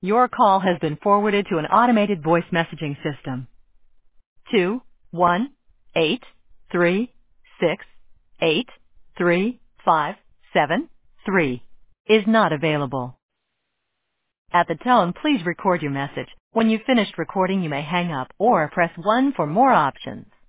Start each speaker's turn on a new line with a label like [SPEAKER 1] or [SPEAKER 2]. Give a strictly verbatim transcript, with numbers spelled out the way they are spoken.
[SPEAKER 1] Your call has been forwarded to an automated voice messaging system. Two one eight three six eight three five seven three is not available. At the tone, please record your message. When you've finished recording, you may hang up or press one for more options.